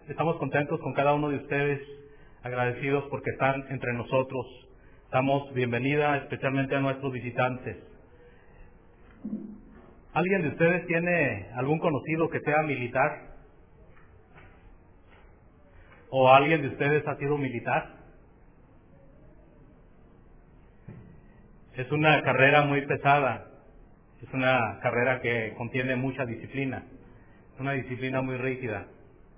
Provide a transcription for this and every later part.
Estamos contentos con cada uno de ustedes, agradecidos porque están entre nosotros. Damos bienvenida especialmente a nuestros visitantes. ¿Alguien de ustedes tiene algún conocido que sea militar? ¿O alguien de ustedes ha sido militar? Es una carrera muy pesada, es una carrera que contiene mucha disciplina, una disciplina muy rígida.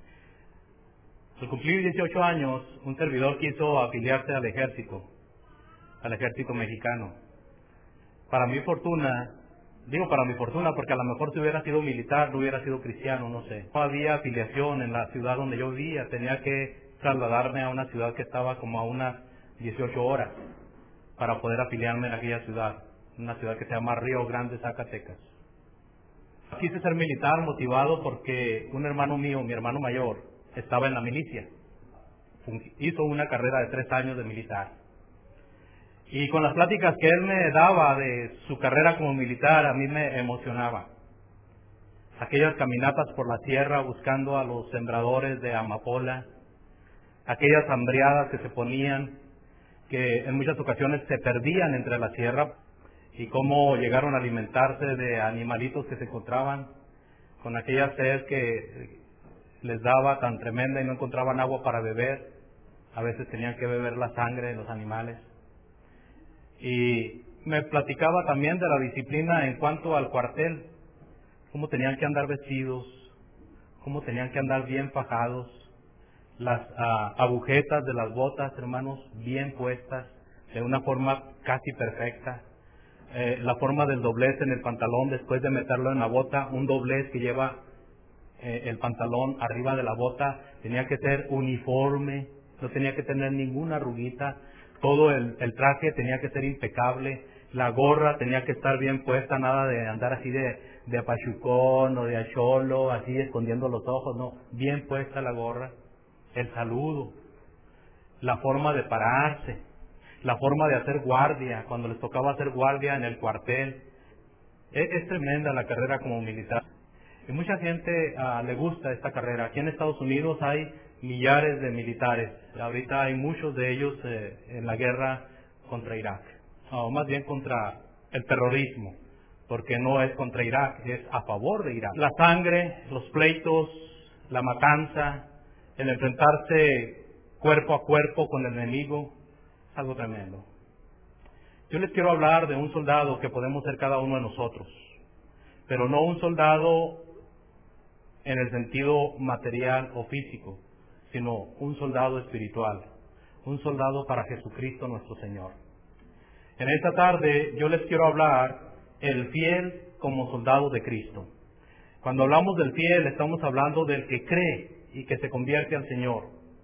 Al cumplir 18 años, un servidor quiso afiliarse al ejército mexicano. Para mi fortuna, digo para mi fortuna porque a lo mejor si hubiera sido militar, no hubiera sido cristiano, no sé. No había afiliación en la ciudad donde yo vivía, tenía que trasladarme a una ciudad que estaba como a unas 18 horas para poder afiliarme en aquella ciudad, una ciudad que se llama Río Grande, Zacatecas. Quise ser militar motivado porque un hermano mío, mi hermano mayor, estaba en la milicia. Hizo una carrera de 3 años de militar. Y con las pláticas que él me daba de su carrera como militar, a mí me emocionaba. Aquellas caminatas por la sierra buscando a los sembradores de amapola, aquellas hambreadas que se ponían, que en muchas ocasiones se perdían entre la sierra, y cómo llegaron a alimentarse de animalitos que se encontraban, con aquella sed que les daba tan tremenda y no encontraban agua para beber. A veces tenían que beber la sangre de los animales. Y me platicaba también de la disciplina en cuanto al cuartel, cómo tenían que andar vestidos, cómo tenían que andar bien fajados, las agujetas de las botas, hermanos, bien puestas, de una forma casi perfecta. La forma del doblez en el pantalón después de meterlo en la bota, un doblez que lleva el pantalón arriba de la bota, tenía que ser uniforme, no tenía que tener ninguna arruguita, todo el traje tenía que ser impecable, la gorra tenía que estar bien puesta, nada de andar así de apachucón o de acholo, así escondiendo los ojos, no, bien puesta la gorra, el saludo, la forma de pararse, la forma de hacer guardia, cuando les tocaba hacer guardia en el cuartel. Es tremenda la carrera como militar. Y mucha gente le gusta esta carrera. Aquí en Estados Unidos hay millares de militares. Ahorita hay muchos de ellos en la guerra contra Irak. O más bien contra el terrorismo. Porque no es contra Irak, es a favor de Irak. La sangre, los pleitos, la matanza, el enfrentarse cuerpo a cuerpo con el enemigo, es algo tremendo. Yo les quiero hablar de un soldado que podemos ser cada uno de nosotros. Pero no un soldado en el sentido material o físico, sino un soldado espiritual, un soldado para Jesucristo nuestro Señor. En esta tarde yo les quiero hablar el fiel como soldado de Cristo. Cuando hablamos del fiel estamos hablando del que cree y que se convierte al Señor.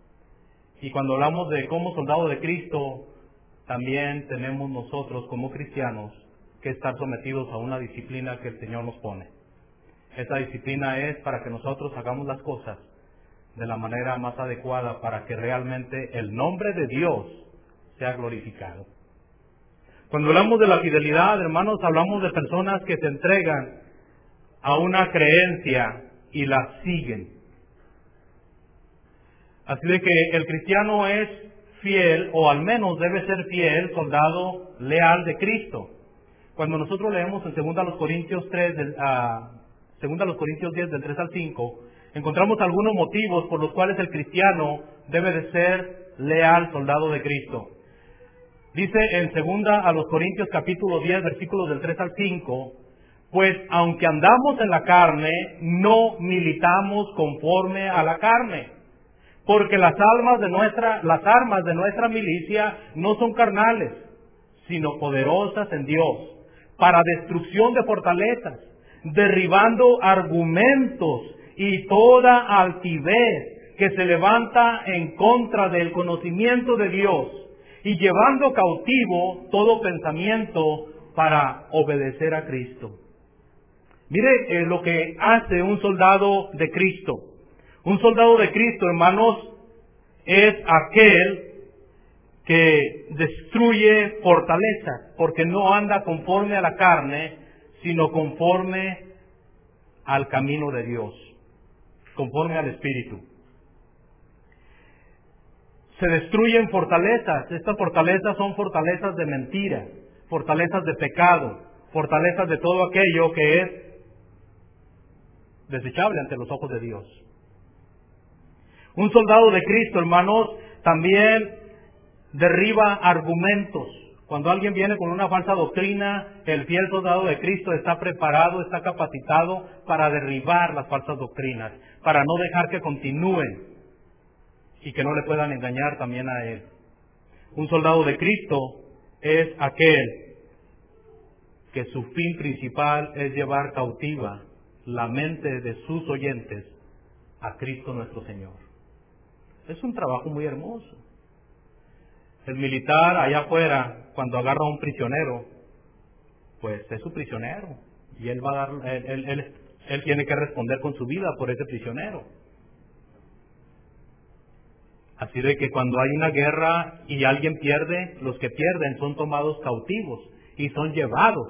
Y cuando hablamos de como soldado de Cristo, también tenemos nosotros como cristianos que estar sometidos a una disciplina que el Señor nos pone. Esa disciplina es para que nosotros hagamos las cosas de la manera más adecuada para que realmente el nombre de Dios sea glorificado. Cuando hablamos de la fidelidad, hermanos, hablamos de personas que se entregan a una creencia y la siguen. Así de que el cristiano es fiel, o al menos debe ser fiel, soldado leal de Cristo. Cuando nosotros leemos en 2 Corintios 10 del 3 al 5, encontramos algunos motivos por los cuales el cristiano debe de ser leal soldado de Cristo. Dice en 2 Corintios capítulo 10 versículos del 3 al 5, pues aunque andamos en la carne, no militamos conforme a la carne, porque las armas de nuestra milicia no son carnales, sino poderosas en Dios, para destrucción de fortalezas, derribando argumentos y toda altivez que se levanta en contra del conocimiento de Dios, y llevando cautivo todo pensamiento para obedecer a Cristo. Mire lo que hace un soldado de Cristo. Un soldado de Cristo, hermanos, es aquel que destruye fortalezas, porque no anda conforme a la carne, sino conforme al camino de Dios, conforme al Espíritu. Se destruyen fortalezas. Estas fortalezas son fortalezas de mentira, fortalezas de pecado, fortalezas de todo aquello que es desechable ante los ojos de Dios. Un soldado de Cristo, hermanos, también derriba argumentos. Cuando alguien viene con una falsa doctrina, el fiel soldado de Cristo está preparado, está capacitado para derribar las falsas doctrinas, para no dejar que continúen y que no le puedan engañar también a él. Un soldado de Cristo es aquel que su fin principal es llevar cautiva la mente de sus oyentes a Cristo nuestro Señor. Es un trabajo muy hermoso. El militar allá afuera, cuando agarra a un prisionero, pues es su prisionero y él va a dar, él tiene que responder con su vida por ese prisionero. Así de que cuando hay una guerra y alguien pierde, los que pierden son tomados cautivos y son llevados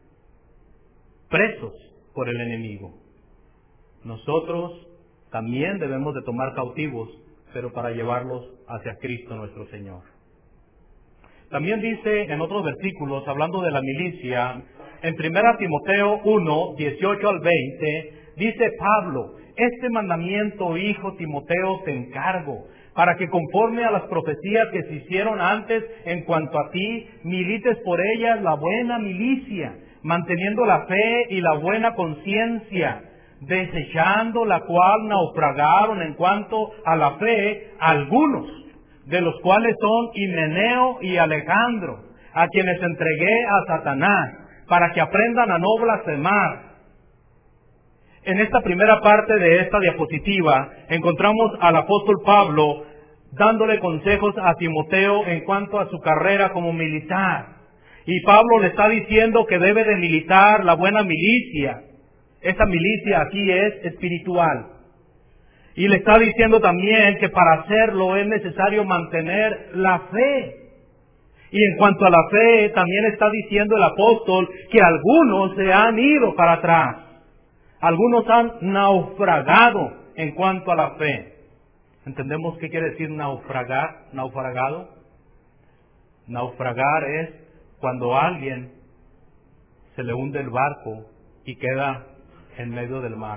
presos por el enemigo. Nosotros también debemos de tomar cautivos, pero para llevarlos hacia Cristo nuestro Señor. También dice en otros versículos, hablando de la milicia, en 1 Timoteo 1, 18 al 20, dice Pablo: este mandamiento, hijo Timoteo, te encargo, para que conforme a las profecías que se hicieron antes en cuanto a ti, milites por ellas la buena milicia, manteniendo la fe y la buena conciencia, desechando la cual naufragaron en cuanto a la fe algunos, de los cuales son Himeneo y Alejandro, a quienes entregué a Satanás, para que aprendan a no blasfemar. En esta primera parte de esta diapositiva encontramos al apóstol Pablo dándole consejos a Timoteo en cuanto a su carrera como militar. Y Pablo le está diciendo que debe de militar la buena milicia. Esa milicia aquí es espiritual. Y le está diciendo también que para hacerlo es necesario mantener la fe. Y en cuanto a la fe, también está diciendo el apóstol que algunos se han ido para atrás. Algunos han naufragado en cuanto a la fe. ¿Entendemos qué quiere decir naufragar? Naufragado. Naufragar es cuando a alguien se le hunde el barco y queda en medio del mar.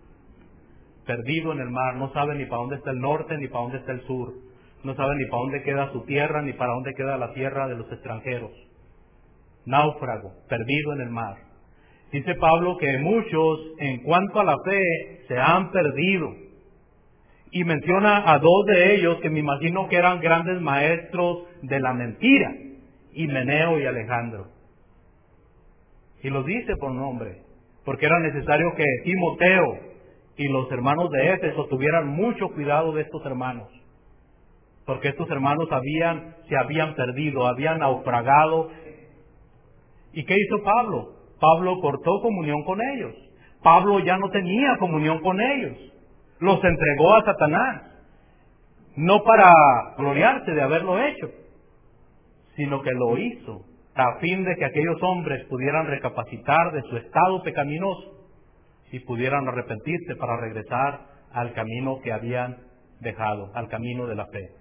Perdido en el mar, no sabe ni para dónde está el norte ni para dónde está el sur. No sabe ni para dónde queda su tierra ni para dónde queda la tierra de los extranjeros. Náufrago, perdido en el mar. Dice Pablo que muchos, en cuanto a la fe, se han perdido. Y menciona a dos de ellos que me imagino que eran grandes maestros de la mentira, Himeneo y Alejandro. Y los dice por nombre, porque era necesario que Timoteo y los hermanos de Éfeso tuvieran mucho cuidado de estos hermanos. Porque estos hermanos se habían perdido, habían naufragado. ¿Y qué hizo Pablo? Pablo cortó comunión con ellos. Pablo ya no tenía comunión con ellos. Los entregó a Satanás. No para gloriarse de haberlo hecho, sino que lo hizo a fin de que aquellos hombres pudieran recapacitar de su estado pecaminoso y pudieran arrepentirse para regresar al camino que habían dejado, al camino de la fe.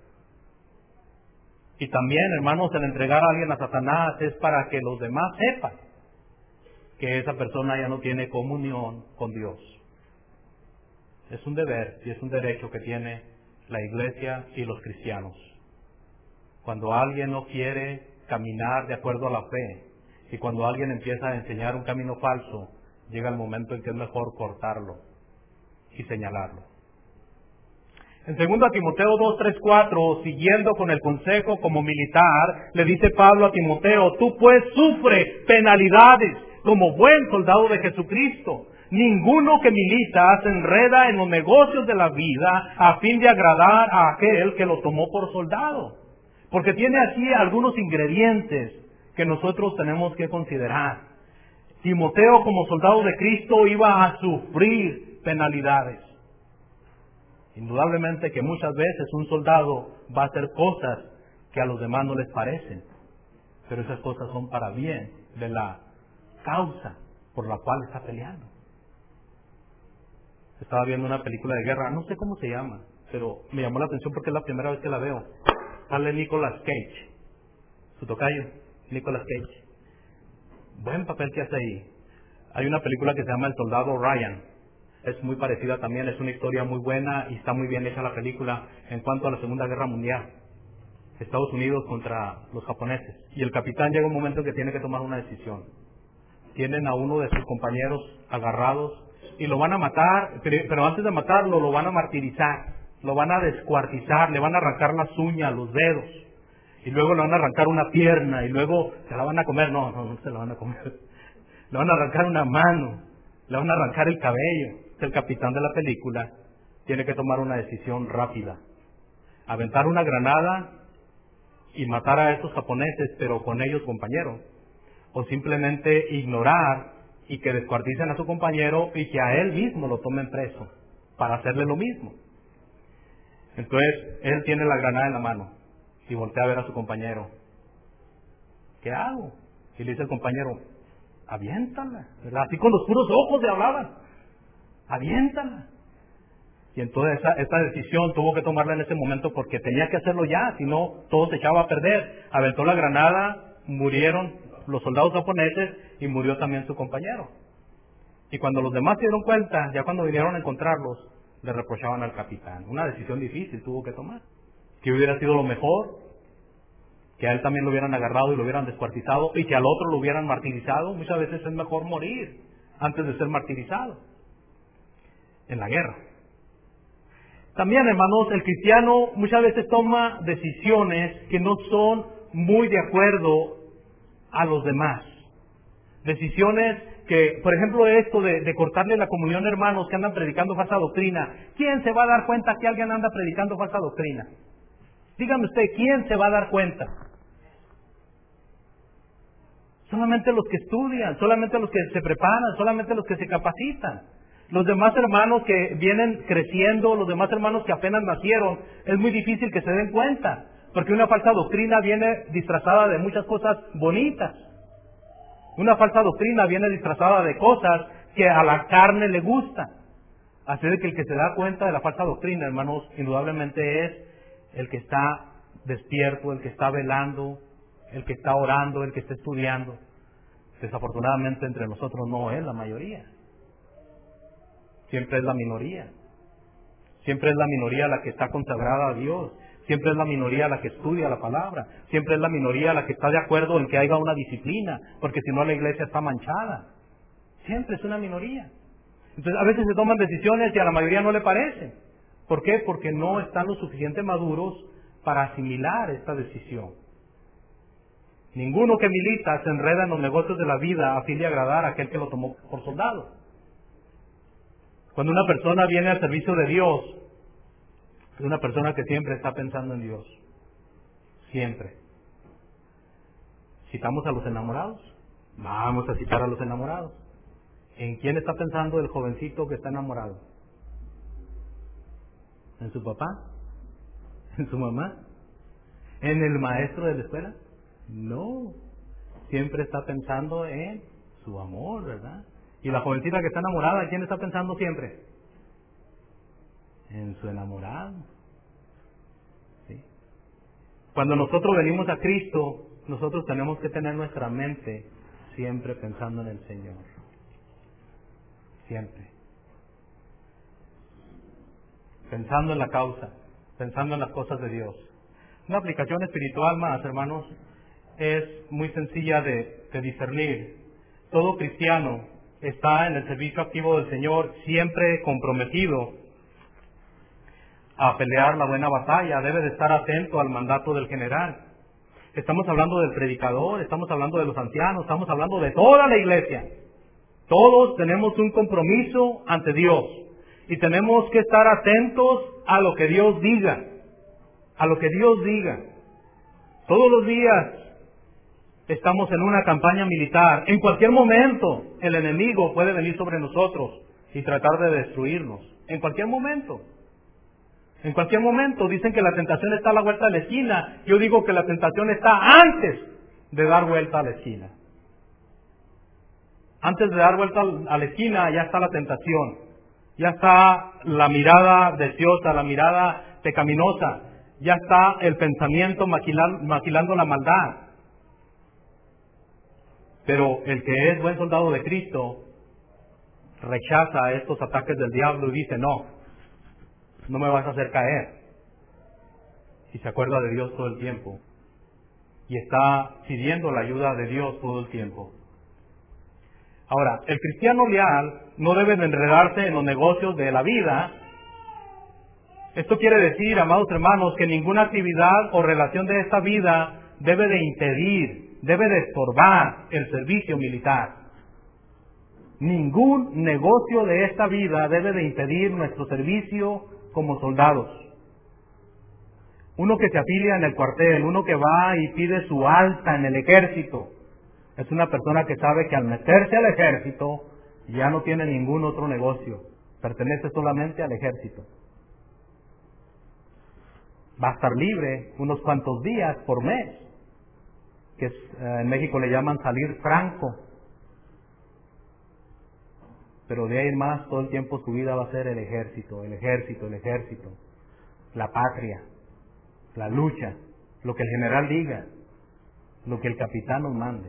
Y también, hermanos, el entregar a alguien a Satanás es para que los demás sepan que esa persona ya no tiene comunión con Dios. Es un deber y es un derecho que tiene la iglesia y los cristianos. Cuando alguien no quiere caminar de acuerdo a la fe y cuando alguien empieza a enseñar un camino falso, llega el momento en que es mejor cortarlo y señalarlo. En 2 Timoteo 2, 3, 4, siguiendo con el consejo como militar, le dice Pablo a Timoteo: tú pues sufre penalidades como buen soldado de Jesucristo. Ninguno que milita se enreda en los negocios de la vida a fin de agradar a aquel que lo tomó por soldado. Porque tiene aquí algunos ingredientes que nosotros tenemos que considerar. Timoteo, como soldado de Cristo, iba a sufrir penalidades. Indudablemente que muchas veces un soldado va a hacer cosas que a los demás no les parecen, pero esas cosas son para bien de la causa por la cual está peleando. Estaba viendo una película de guerra, no sé cómo se llama, pero me llamó la atención porque es la primera vez que la veo. Sale Nicolas Cage, su tocayo, Nicolas Cage. Buen papel que hace ahí. Hay una película que se llama El Soldado Ryan. Es muy parecida también, es una historia muy buena y está muy bien hecha la película en cuanto a la Segunda Guerra Mundial. Estados Unidos contra los japoneses. Y el capitán llega un momento que tiene que tomar una decisión. Tienen a uno de sus compañeros agarrados y lo van a matar, pero antes de matarlo lo van a martirizar, lo van a descuartizar, le van a arrancar las uñas, los dedos, y luego le van a arrancar una pierna, y luego se la van a comer. No se la van a comer. Le van a arrancar una mano, le van a arrancar el cabello. El capitán de la película tiene que tomar una decisión rápida. Aventar una granada y matar a esos japoneses, pero con ellos compañeros. O simplemente ignorar y que descuarticen a su compañero y que a él mismo lo tomen preso para hacerle lo mismo. Entonces, él tiene la granada en la mano y voltea a ver a su compañero. ¿Qué hago? Y le dice el compañero, aviéntala, ¿verdad? Así con los puros ojos le hablaban. Aviéntala. Y entonces esa decisión tuvo que tomarla en ese momento porque tenía que hacerlo ya, si no todo se echaba a perder. Aventó la granada, murieron los soldados japoneses y murió también su compañero. Y cuando los demás se dieron cuenta, ya cuando vinieron a encontrarlos, le reprochaban al capitán. Una decisión difícil tuvo que tomar. ¿Qué hubiera sido lo mejor? Que a él también lo hubieran agarrado y lo hubieran descuartizado y que al otro lo hubieran martirizado. Muchas veces es mejor morir antes de ser martirizado en la guerra. También, hermanos, el cristiano muchas veces toma decisiones que no son muy de acuerdo a los demás. Decisiones que, por ejemplo, esto de cortarle la comunión a hermanos que andan predicando falsa doctrina. ¿Quién se va a dar cuenta que alguien anda predicando falsa doctrina? Dígame usted, ¿quién se va a dar cuenta? Solamente los que estudian, solamente los que se preparan, solamente los que se capacitan. Los demás hermanos que vienen creciendo, los demás hermanos que apenas nacieron, es muy difícil que se den cuenta, porque una falsa doctrina viene disfrazada de muchas cosas bonitas. Una falsa doctrina viene disfrazada de cosas que a la carne le gustan. Así de que el que se da cuenta de la falsa doctrina, hermanos, indudablemente es el que está despierto, el que está velando, el que está orando, el que está estudiando. Desafortunadamente entre nosotros no es la mayoría. Siempre es la minoría. Siempre es la minoría la que está consagrada a Dios. Siempre es la minoría la que estudia la palabra. Siempre es la minoría la que está de acuerdo en que haya una disciplina, porque si no la iglesia está manchada. Siempre es una minoría. Entonces a veces se toman decisiones y a la mayoría no le parece. ¿Por qué? Porque no están lo suficiente maduros para asimilar esta decisión. Ninguno que milita se enreda en los negocios de la vida a fin de agradar a aquel que lo tomó por soldado. Cuando una persona viene al servicio de Dios, es una persona que siempre está pensando en Dios. Siempre. ¿Citamos a los enamorados? Vamos a citar a los enamorados. ¿En quién está pensando el jovencito que está enamorado? ¿En su papá? ¿En su mamá? ¿En el maestro de la escuela? No. Siempre está pensando en su amor, ¿verdad? Y la jovencita que está enamorada, ¿en quién está pensando siempre? En su enamorado. ¿Sí? Cuando nosotros venimos a Cristo, nosotros tenemos que tener nuestra mente siempre pensando en el Señor. Siempre. Pensando en la causa, pensando en las cosas de Dios. Una aplicación espiritual más, hermanos, es muy sencilla de discernir. Todo cristiano está en el servicio activo del Señor, siempre comprometido a pelear la buena batalla, debe de estar atento al mandato del general. Estamos hablando del predicador, estamos hablando de los ancianos, estamos hablando de toda la iglesia. Todos tenemos un compromiso ante Dios y tenemos que estar atentos a lo que Dios diga, a lo que Dios diga. Todos los días estamos en una campaña militar. En cualquier momento el enemigo puede venir sobre nosotros y tratar de destruirnos. En cualquier momento. En cualquier momento. Dicen que la tentación está a la vuelta de la esquina. Yo digo que la tentación está antes de dar vuelta a la esquina. Antes de dar vuelta a la esquina ya está la tentación. ya está la mirada deseosa, la mirada pecaminosa, ya está el pensamiento maquilando la maldad. Pero el que es buen soldado de Cristo rechaza estos ataques del diablo y dice, no me vas a hacer caer. Y se acuerda de Dios todo el tiempo. Y está pidiendo la ayuda de Dios todo el tiempo. Ahora, el cristiano leal no debe de enredarse en los negocios de la vida. Esto quiere decir, amados hermanos, que ninguna actividad o relación de esta vida debe de impedir, debe de estorbar el servicio militar. Ningún negocio de esta vida debe de impedir nuestro servicio como soldados. Uno que se afilia en el cuartel, uno que va y pide su alta en el ejército, es una persona que sabe que al meterse al ejército ya no tiene ningún otro negocio, pertenece solamente al ejército. Va a estar libre unos cuantos días por mes, que en México le llaman salir franco. Pero de ahí en más, todo el tiempo su vida va a ser el ejército, el ejército, el ejército, la patria, la lucha, lo que el general diga, lo que el capitán nos mande.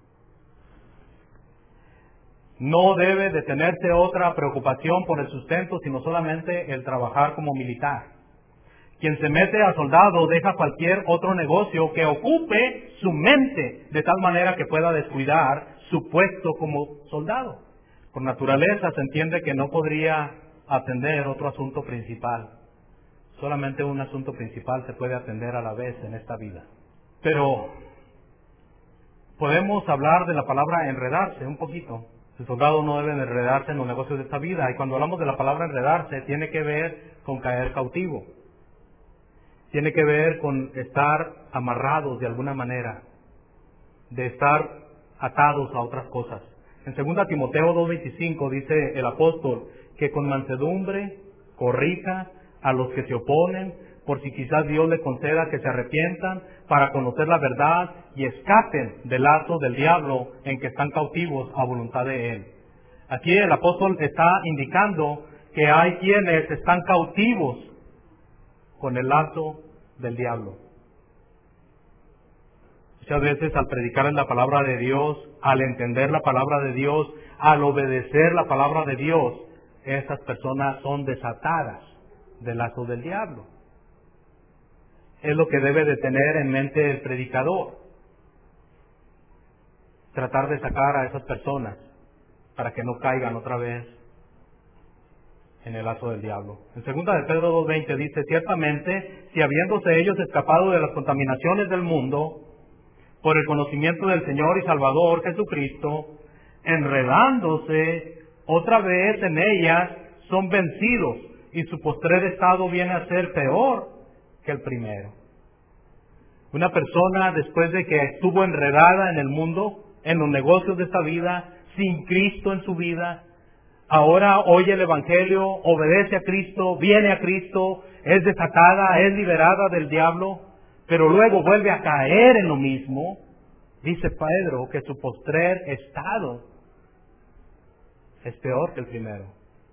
No debe de tenerse otra preocupación por el sustento, sino solamente el trabajar como militar. Quien se mete a soldado deja cualquier otro negocio que ocupe su mente, de tal manera que pueda descuidar su puesto como soldado. Por naturaleza se entiende que no podría atender otro asunto principal. Solamente un asunto principal se puede atender a la vez en esta vida. Pero podemos hablar de la palabra enredarse un poquito. El soldado no debe enredarse en los negocios de esta vida. Y cuando hablamos de la palabra enredarse, tiene que ver con caer cautivo. Tiene que ver con estar amarrados de alguna manera, de estar atados a otras cosas. En 2 Timoteo 2:25 dice el apóstol que con mansedumbre corrija a los que se oponen, por si quizás Dios le conceda que se arrepientan para conocer la verdad y escapen del lazo del diablo en que están cautivos a voluntad de él. Aquí el apóstol está indicando que hay quienes están cautivos con el lazo del diablo. Muchas veces al predicar en la palabra de Dios, al entender la palabra de Dios, al obedecer la palabra de Dios, esas personas son desatadas del lazo del diablo. Es lo que debe de tener en mente el predicador. Tratar de sacar a esas personas para que no caigan otra vez en el lazo del diablo. En 2 de Pedro 2:20 dice, ciertamente, si habiéndose ellos escapado de las contaminaciones del mundo, por el conocimiento del Señor y Salvador Jesucristo, enredándose otra vez en ellas, son vencidos, y su postrer estado viene a ser peor que el primero. Una persona, después de que estuvo enredada en el mundo, en los negocios de esta vida, sin Cristo en su vida, ahora oye el Evangelio, obedece a Cristo, viene a Cristo, es desatada, es liberada del diablo, pero luego vuelve a caer en lo mismo. Dice Pedro que su postrer estado es peor que el primero.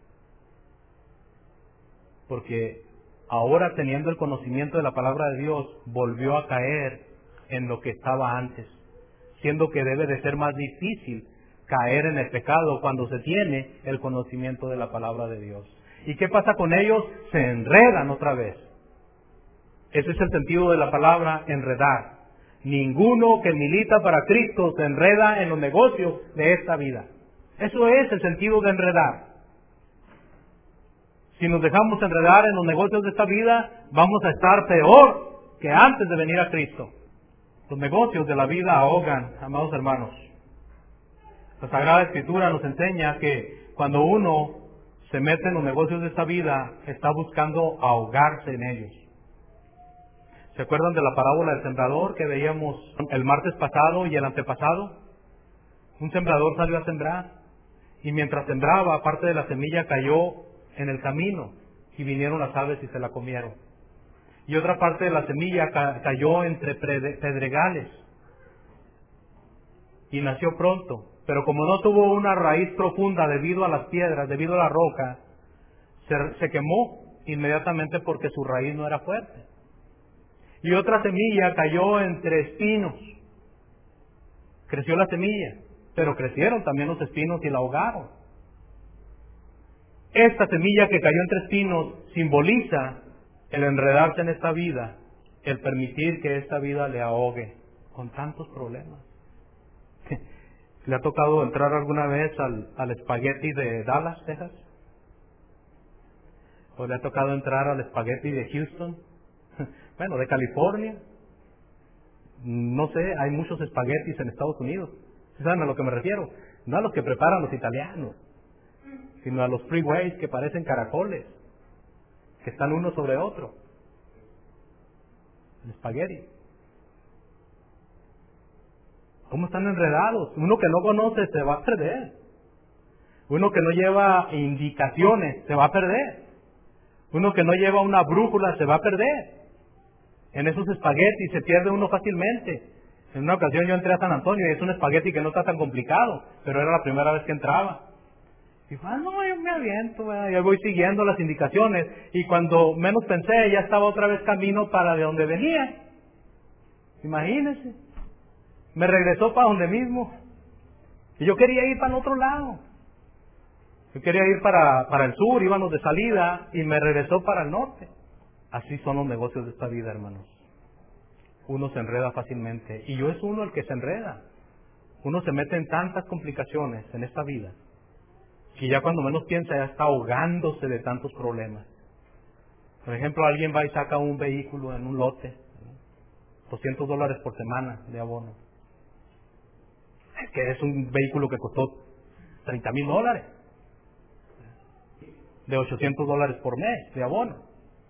Porque ahora, teniendo el conocimiento de la palabra de Dios, volvió a caer en lo que estaba antes, siendo que debe de ser más difícil caer en el pecado cuando se tiene el conocimiento de la palabra de Dios. ¿Y qué pasa con ellos? Se enredan otra vez. Ese es el sentido de la palabra enredar. Ninguno que milita para Cristo se enreda en los negocios de esta vida. Eso es el sentido de enredar. Si nos dejamos enredar en los negocios de esta vida, vamos a estar peor que antes de venir a Cristo. Los negocios de la vida ahogan, amados hermanos. La Sagrada Escritura nos enseña que cuando uno se mete en los negocios de esta vida, está buscando ahogarse en ellos. ¿Se acuerdan de la parábola del sembrador que veíamos el martes pasado y el antepasado? Un sembrador salió a sembrar y mientras sembraba, parte de la semilla cayó en el camino y vinieron las aves y se la comieron. Y otra parte de la semilla cayó entre pedregales y nació pronto. Pero como no tuvo una raíz profunda debido a las piedras, debido a la roca, se quemó inmediatamente porque su raíz no era fuerte. Y otra semilla cayó entre espinos. Creció la semilla, pero crecieron también los espinos y la ahogaron. Esta semilla que cayó entre espinos simboliza el enredarse en esta vida, el permitir que esta vida le ahogue con tantos problemas. ¿Le ha tocado entrar alguna vez al espagueti de Dallas, Texas? ¿O le ha tocado entrar al espagueti de Houston? Bueno, de California. No sé, hay muchos espaguetis en Estados Unidos. ¿Saben a lo que me refiero? No a los que preparan los italianos, sino a los freeways que parecen caracoles, que están uno sobre otro. El espagueti. ¿Cómo están enredados? Uno que no conoce se va a perder. Uno que no lleva indicaciones se va a perder. Uno que no lleva una brújula se va a perder. En esos espaguetis se pierde uno fácilmente. En una ocasión yo entré a San Antonio y es un espagueti que no está tan complicado, pero era la primera vez que entraba. Y dije, no, yo me aviento, yo voy siguiendo las indicaciones. Y cuando menos pensé, ya estaba otra vez camino para de donde venía. Imagínense. Me regresó para donde mismo. Y yo quería ir para el otro lado. Yo quería ir para el sur, íbamos de salida, y me regresó para el norte. Así son los negocios de esta vida, hermanos. Uno se enreda fácilmente. Y yo es uno el que se enreda. Uno se mete en tantas complicaciones en esta vida, que ya cuando menos piensa ya está ahogándose de tantos problemas. Por ejemplo, alguien va y saca un vehículo en un lote, $200 por semana de abono. Es que es un vehículo que costó $30,000, de $800 por mes de abono.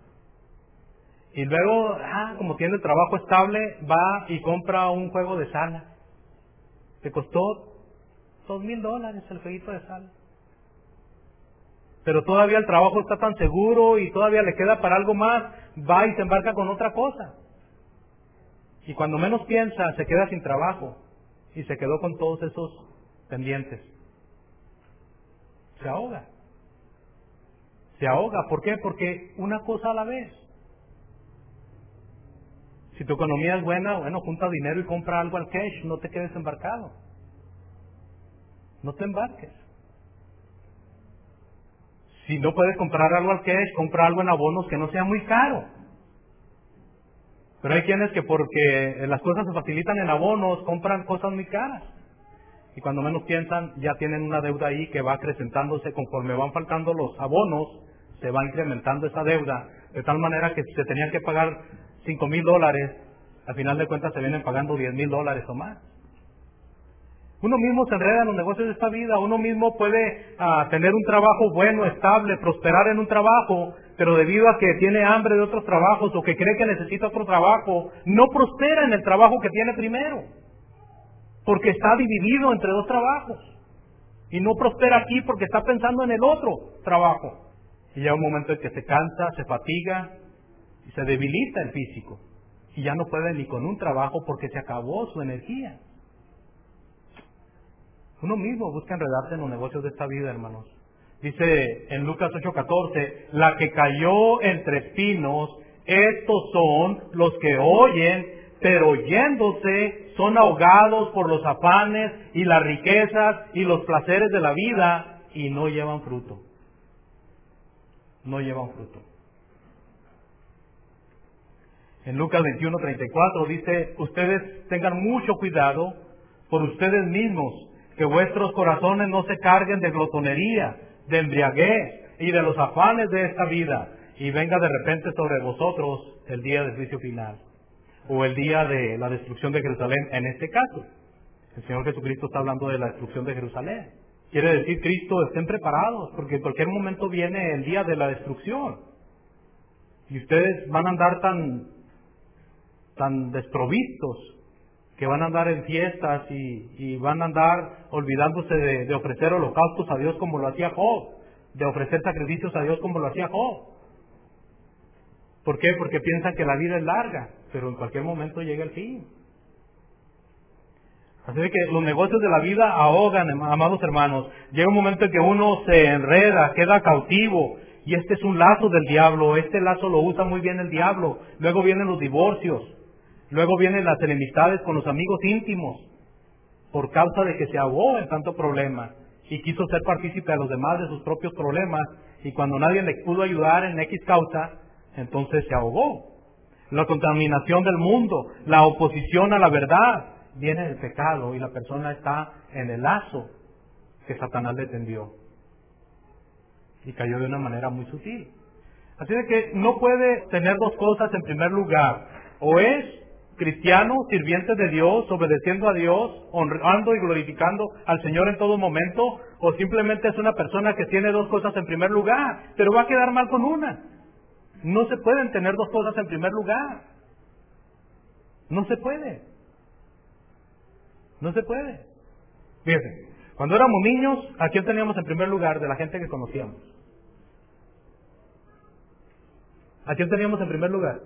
Y luego, como tiene el trabajo estable, va y compra un juego de sala. Le costó $2,000 el jueguito de sala. Pero todavía el trabajo está tan seguro y todavía le queda para algo más, va y se embarca con otra cosa. Y cuando menos piensa, se queda sin trabajo y se quedó con todos esos pendientes. Se ahoga. Se ahoga. ¿Por qué? Porque una cosa a la vez. Si tu economía es buena, bueno, junta dinero y compra algo al cash, no te quedes embarcado. No te embarques. Si no puedes comprar algo al cash, compra algo en abonos que no sea muy caro. Pero hay quienes que porque las cosas se facilitan en abonos, compran cosas muy caras. Y cuando menos piensan, ya tienen una deuda ahí que va acrecentándose conforme van faltando los abonos, se va incrementando esa deuda, de tal manera que si se tenían que pagar $5,000, al final de cuentas se vienen pagando $10,000 o más. Uno mismo se enreda en los negocios de esta vida, uno mismo puede tener un trabajo bueno, estable, prosperar en un trabajo, pero debido a que tiene hambre de otros trabajos o que cree que necesita otro trabajo, no prospera en el trabajo que tiene primero, porque está dividido entre dos trabajos, y no prospera aquí porque está pensando en el otro trabajo. Y llega un momento en que se cansa, se fatiga, y se debilita el físico, y ya no puede ni con un trabajo porque se acabó su energía. Uno mismo busca enredarse en los negocios de esta vida, hermanos. Dice en Lucas 8:14, la que cayó entre espinos, estos son los que oyen, pero oyéndose son ahogados por los afanes y las riquezas y los placeres de la vida y no llevan fruto. No llevan fruto. En Lucas 21:34 dice, ustedes tengan mucho cuidado por ustedes mismos, que vuestros corazones no se carguen de glotonería, de embriaguez y de los afanes de esta vida, y venga de repente sobre vosotros el día del juicio final, o el día de la destrucción de Jerusalén. En este caso, el Señor Jesucristo está hablando de la destrucción de Jerusalén. Quiere decir, Cristo, estén preparados, porque en cualquier momento viene el día de la destrucción. Y ustedes van a andar tan desprovistos, que van a andar en fiestas y van a andar olvidándose de ofrecer holocaustos a Dios como lo hacía Job, de ofrecer sacrificios a Dios como lo hacía Job. ¿Por qué? Porque piensan que la vida es larga, pero en cualquier momento llega el fin. Así que los negocios de la vida ahogan, amados hermanos. Llega un momento en que uno se enreda, queda cautivo, Y este es un lazo del diablo, este lazo lo usa muy bien el diablo. Luego vienen los divorcios, luego vienen las enemistades con los amigos íntimos, por causa de que se ahogó en tanto problema y quiso ser partícipe a los demás de sus propios problemas, y cuando nadie le pudo ayudar en X causa, entonces se ahogó. La contaminación del mundo, la oposición a la verdad, viene del pecado y la persona está en el lazo que Satanás le tendió y cayó de una manera muy sutil. Así de que no puede tener dos cosas en primer lugar: o es cristiano, sirviente de Dios, obedeciendo a Dios, honrando y glorificando al Señor en todo momento, o simplemente es una persona que tiene dos cosas en primer lugar, pero va a quedar mal con una. No se pueden tener dos cosas en primer lugar. No se puede. No se puede. Fíjense, cuando éramos niños, ¿a quién teníamos en primer lugar de la gente que conocíamos? ¿A quién teníamos en primer lugar?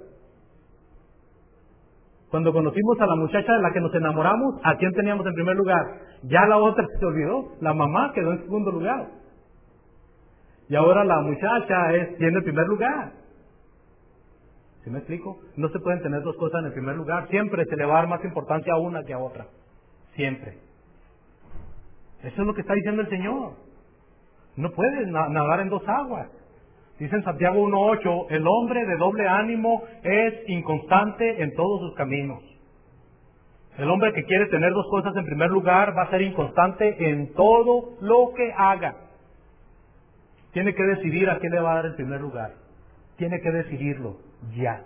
Cuando conocimos a la muchacha de la que nos enamoramos, ¿a quién teníamos en primer lugar? Ya la otra se olvidó, la mamá quedó en segundo lugar. Y ahora la muchacha tiene el primer lugar. ¿Sí me explico? No se pueden tener dos cosas en el primer lugar. Siempre se le va a dar más importancia a una que a otra. Siempre. Eso es lo que está diciendo el Señor. No puedes nadar en dos aguas. Dice en Santiago 1:8, el hombre de doble ánimo es inconstante en todos sus caminos. El hombre que quiere tener dos cosas en primer lugar va a ser inconstante en todo lo que haga. Tiene que decidir a qué le va a dar el primer lugar. Tiene que decidirlo ya.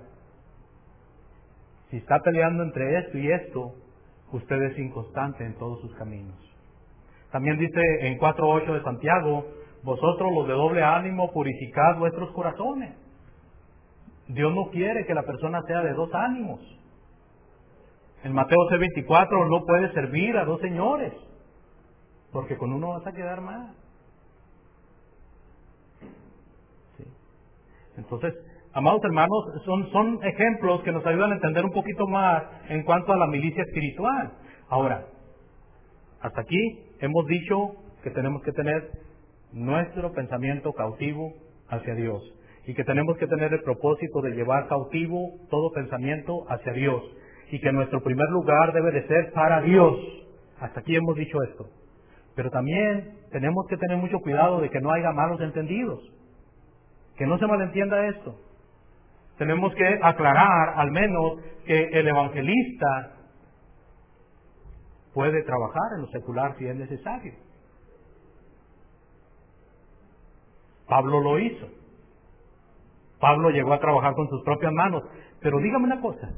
Si está peleando entre esto y esto, usted es inconstante en todos sus caminos. También dice en 4:8 de Santiago, vosotros los de doble ánimo purificad vuestros corazones. Dios no quiere que la persona sea de dos ánimos. En Mateo 6:24, no puedes servir a dos señores, porque con uno vas a quedar mal. ¿Sí? Entonces, amados hermanos, son ejemplos que nos ayudan a entender un poquito más en cuanto a la milicia espiritual. Ahora, hasta aquí hemos dicho que tenemos que tener nuestro pensamiento cautivo hacia Dios y que tenemos que tener el propósito de llevar cautivo todo pensamiento hacia Dios y que nuestro primer lugar debe de ser para Dios. Hasta aquí hemos dicho esto. Pero también tenemos que tener mucho cuidado de que no haya malos entendidos, que no se malentienda esto. Tenemos que aclarar al menos que el evangelista puede trabajar en lo secular si es necesario. Pablo lo hizo. Pablo llegó a trabajar con sus propias manos. Pero dígame una cosa.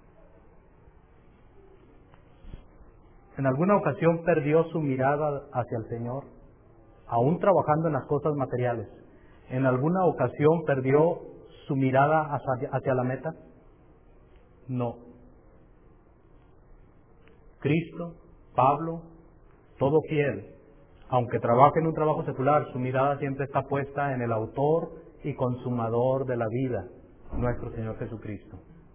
¿En alguna ocasión perdió su mirada hacia el Señor? Aún trabajando en las cosas materiales. ¿En alguna ocasión perdió su mirada hacia la meta? No. Cristo, Pablo, todo fiel, aunque trabaje en un trabajo secular, su mirada siempre está puesta en el autor y consumador de la vida, nuestro Señor Jesucristo.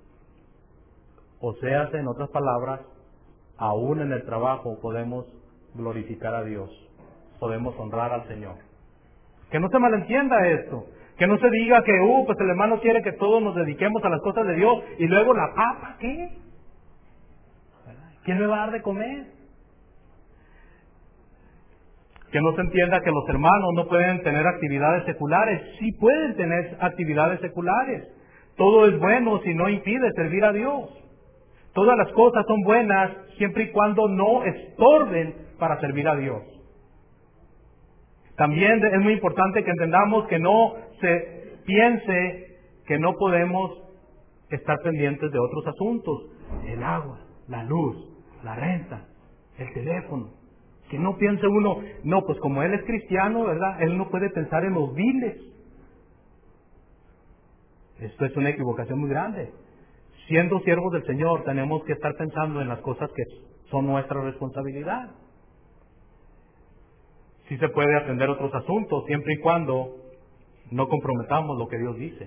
O sea, en otras palabras, aún en el trabajo podemos glorificar a Dios, podemos honrar al Señor. Que no se malentienda esto, que no se diga que pues el hermano quiere que todos nos dediquemos a las cosas de Dios y luego la papa, ¿qué? ¿Quién me va a dar de comer? Que no se entienda que los hermanos no pueden tener actividades seculares. Sí pueden tener actividades seculares. Todo es bueno si no impide servir a Dios. Todas las cosas son buenas siempre y cuando no estorben para servir a Dios. También es muy importante que entendamos que no se piense que no podemos estar pendientes de otros asuntos. El agua, la luz, la renta, el teléfono. Que no piense uno, no, pues como él es cristiano, ¿verdad? Él no puede pensar en los biles. Esto es una equivocación muy grande. Siendo siervos del Señor, tenemos que estar pensando en las cosas que son nuestra responsabilidad. Sí se puede atender otros asuntos, siempre y cuando no comprometamos lo que Dios dice.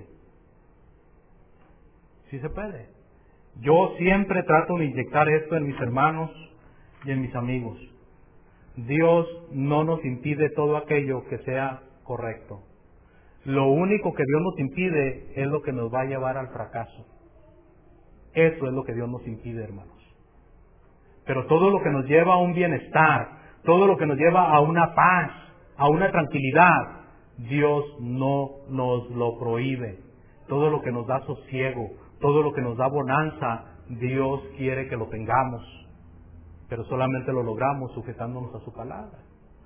Sí se puede. Yo siempre trato de inyectar esto en mis hermanos y en mis amigos. Dios no nos impide todo aquello que sea correcto. Lo único que Dios nos impide es lo que nos va a llevar al fracaso. Eso es lo que Dios nos impide, hermanos. Pero todo lo que nos lleva a un bienestar, todo lo que nos lleva a una paz, a una tranquilidad, Dios no nos lo prohíbe. Todo lo que nos da sosiego, todo lo que nos da bonanza, Dios quiere que lo tengamos. Pero solamente lo logramos sujetándonos a su palabra.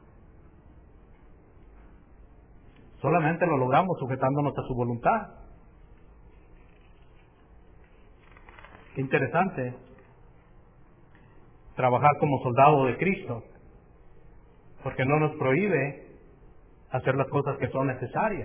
Solamente lo logramos sujetándonos a su voluntad. Qué interesante trabajar como soldado de Cristo, porque no nos prohíbe hacer las cosas que son necesarias.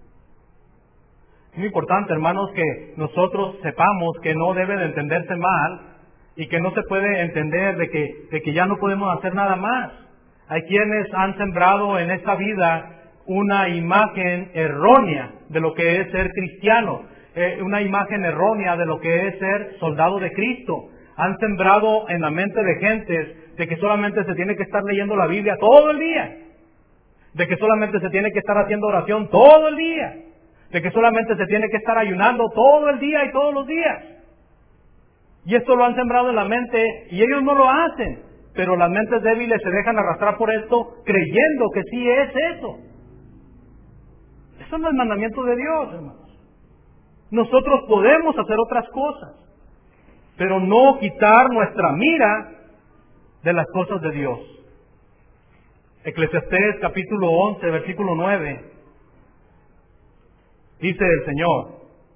Es muy importante, hermanos, que nosotros sepamos que no debe de entenderse mal y que no se puede entender de que ya no podemos hacer nada más. Hay quienes han sembrado en esta vida una imagen errónea de lo que es ser cristiano, una imagen errónea de lo que es ser soldado de Cristo. Han sembrado en la mente de gentes de que solamente se tiene que estar leyendo la Biblia todo el día, de que solamente se tiene que estar haciendo oración todo el día, de que solamente se tiene que estar ayunando todo el día y todos los días. Y esto lo han sembrado en la mente y ellos no lo hacen, pero las mentes débiles se dejan arrastrar por esto creyendo que sí es eso. Eso no es mandamiento de Dios, hermanos. Nosotros podemos hacer otras cosas, pero no quitar nuestra mira de las cosas de Dios. Eclesiastés capítulo 11, versículo 9, dice el Señor: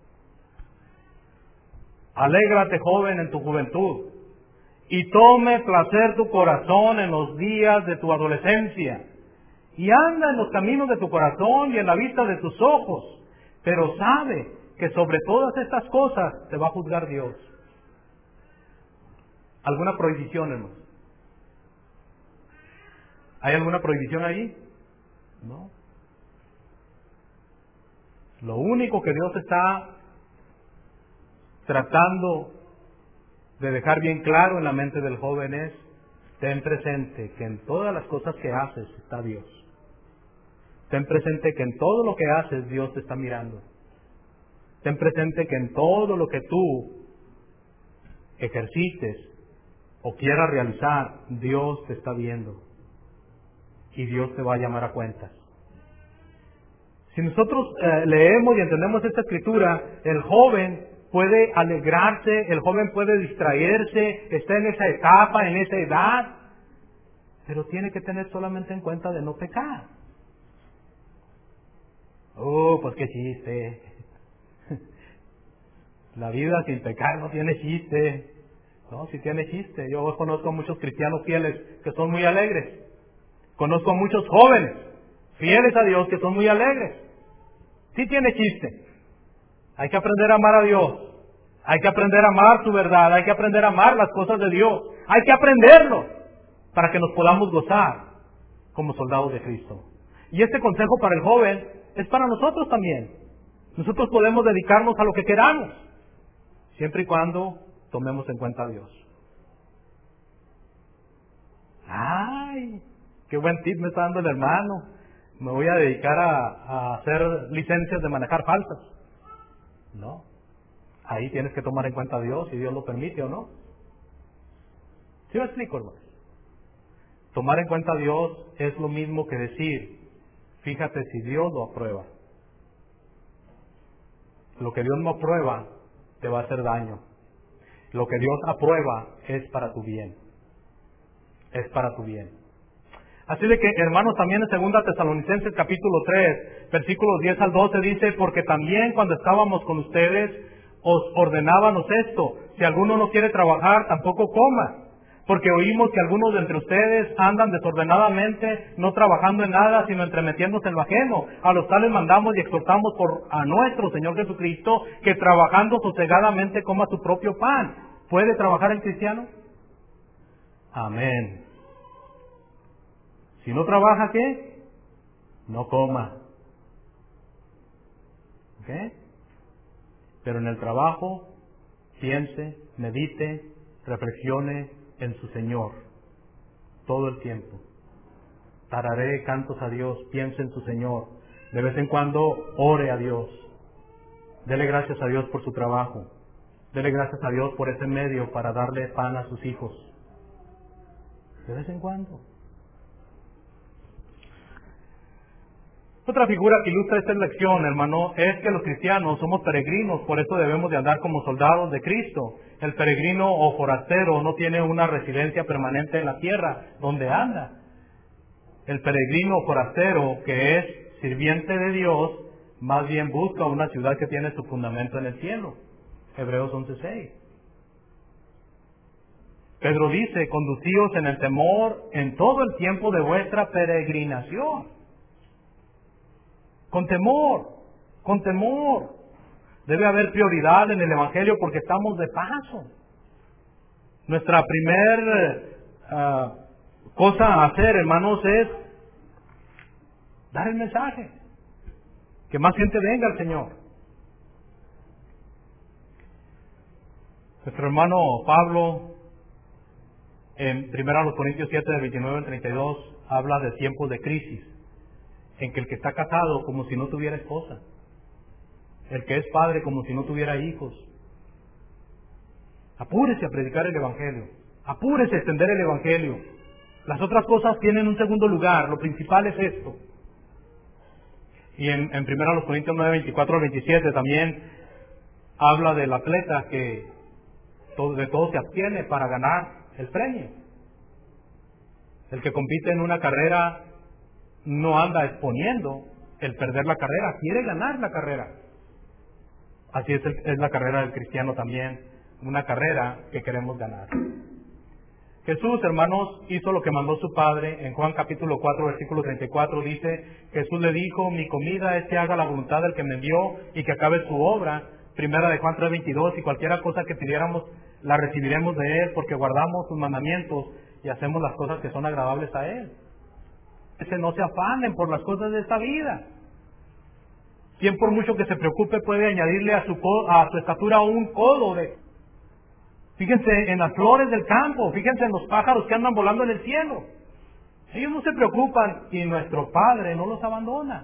alégrate, joven, en tu juventud, y tome placer tu corazón en los días de tu adolescencia, y anda en los caminos de tu corazón y en la vista de tus ojos, pero sabe que sobre todas estas cosas te va a juzgar Dios. ¿Alguna prohibición, hermano? ¿Hay alguna prohibición ahí? No. Lo único que Dios está tratando de dejar bien claro en la mente del joven es: ten presente que en todas las cosas que haces está Dios. Ten presente que en todo lo que haces Dios te está mirando. Ten presente que en todo lo que tú ejercites o quieras realizar, Dios te está viendo. Y Dios te va a llamar a cuentas. Si nosotros leemos y entendemos esta escritura, el joven puede alegrarse, el joven puede distraerse, está en esa etapa, en esa edad, pero tiene que tener solamente en cuenta de no pecar. Oh, pues qué chiste. La vida sin pecar no tiene chiste. No, sí tiene chiste. Yo conozco a muchos cristianos fieles que son muy alegres. Conozco a muchos jóvenes fieles a Dios que son muy alegres. Sí tiene chiste. Hay que aprender a amar a Dios. Hay que aprender a amar su verdad. Hay que aprender a amar las cosas de Dios. Hay que aprenderlo para que nos podamos gozar como soldados de Cristo. Y este consejo para el joven es para nosotros también. Nosotros podemos dedicarnos a lo que queramos, siempre y cuando tomemos en cuenta a Dios. ¡Ay! ¡Qué buen tip me está dando el hermano! Me voy a dedicar a hacer licencias de manejar falsas. No. Ahí tienes que tomar en cuenta a Dios, si Dios lo permite o no. ¿Sí me explico, hermano? Tomar en cuenta a Dios es lo mismo que decir: fíjate si Dios lo aprueba. Lo que Dios no aprueba te va a hacer daño. Lo que Dios aprueba es para tu bien. Es para tu bien. Así de que, hermanos, también en 2 Tesalonicenses capítulo 3, versículos 10 al 12 dice: porque también cuando estábamos con ustedes os ordenábamos esto: si alguno no quiere trabajar, tampoco coma. Porque oímos que algunos de entre ustedes andan desordenadamente, no trabajando en nada, sino entremetiéndose en lo ajeno. A los tales mandamos y exhortamos a nuestro Señor Jesucristo, que trabajando sosegadamente coma su propio pan. ¿Puede trabajar el cristiano? Amén. Si no trabaja, ¿qué? No coma. ¿Ok? Pero en el trabajo, piense, medite, reflexione en su Señor todo el tiempo. Tararé cantos a Dios, piense en su Señor, De vez en cuando ore a Dios. Dele gracias a Dios por su trabajo. Dele gracias a Dios por ese medio para darle pan a sus hijos. De vez en cuando. Otra figura que ilustra esta lección, hermano, es que los cristianos somos peregrinos, por eso debemos de andar como soldados de Cristo. El peregrino o forastero no tiene una residencia permanente en la tierra donde anda. El peregrino o forastero, que es sirviente de Dios, más bien busca una ciudad que tiene su fundamento en el cielo. Hebreos 11:6. Pedro dice, conducíos en el temor en todo el tiempo de vuestra peregrinación. Con temor, con temor. Debe haber prioridad en el Evangelio porque estamos de paso. Nuestra primer cosa a hacer, hermanos, es dar el mensaje. Que más gente venga al Señor. Nuestro hermano Pablo, en 1 Corintios 7, del 29 al 32, habla de tiempos de crisis, en que el que está casado como si no tuviera esposa, el que es padre como si no tuviera hijos. Apúrese a predicar el Evangelio, apúrese a extender el Evangelio. Las otras cosas tienen un segundo lugar, lo principal es esto. Y en 1 Corintios 9, 24 al 27 también habla del atleta que de todo se abstiene para ganar el premio. El que compite en una carrera no anda exponiendo el perder la carrera, quiere ganar la carrera. Así es la carrera del cristiano también, una carrera que queremos ganar. Jesús, hermanos, hizo lo que mandó su Padre. En Juan capítulo 4, versículo 34 dice, Jesús le dijo, mi comida es que haga la voluntad del que me envió y que acabe su obra. Primera de Juan 3, 22, y cualquiera cosa que pidiéramos la recibiremos de Él porque guardamos sus mandamientos y hacemos las cosas que son agradables a Él. No se afanen por las cosas de esta vida. Quien por mucho que se preocupe puede añadirle a su estatura un codo de... Fíjense en las flores del campo, fíjense en los pájaros que andan volando en el cielo. Ellos no se preocupan y nuestro Padre no los abandona.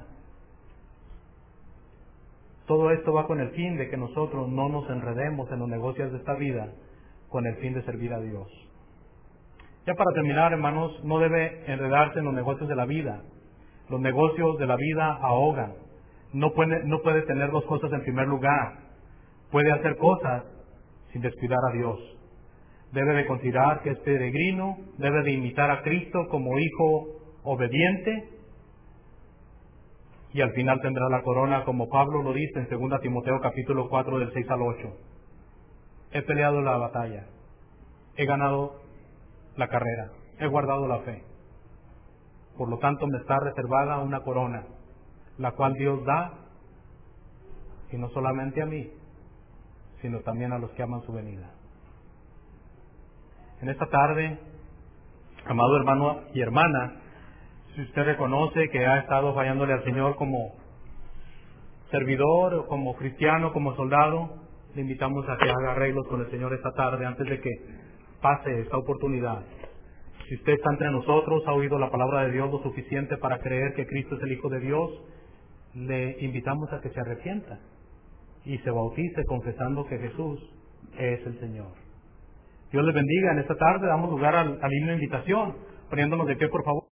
Todo esto va con el fin de que nosotros no nos enredemos en los negocios de esta vida con el fin de servir a Dios. Ya para terminar, hermanos, no debe enredarse en los negocios de la vida. Los negocios de la vida ahogan. No puede tener dos cosas en primer lugar. Puede hacer cosas sin descuidar a Dios. Debe de considerar que es peregrino, debe de imitar a Cristo como hijo obediente y al final tendrá la corona, como Pablo lo dice en 2 Timoteo capítulo 4 del 6 al 8. He peleado la batalla, he ganado la carrera, he guardado la fe. Por lo tanto me está reservada una corona, la cual Dios da, y no solamente a mí, sino también a los que aman su venida. En esta tarde, amado hermano y hermana, si usted reconoce que ha estado fallándole al Señor como servidor, como cristiano, como soldado, le invitamos a que haga arreglos con el Señor esta tarde antes de que pase esta oportunidad. Si usted está entre nosotros, ha oído la palabra de Dios lo suficiente para creer que Cristo es el Hijo de Dios, le invitamos a que se arrepienta y se bautice confesando que Jesús es el Señor. Dios les bendiga. En esta tarde damos lugar al himno de invitación, poniéndonos de pie, por favor.